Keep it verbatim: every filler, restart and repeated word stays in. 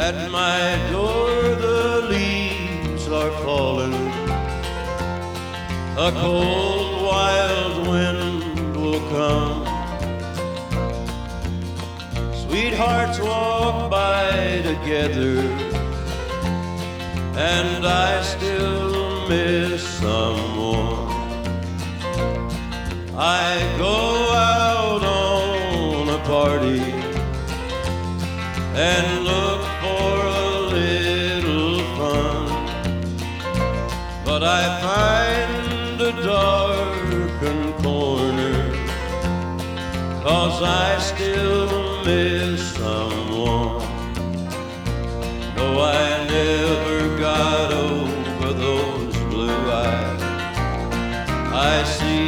At my door the leaves are falling. A cold wild wind will come. Sweethearts walk by together, and I still miss someone. I go out on a party and look for a little fun, but I find a darkened corner, 'cause I still miss someone.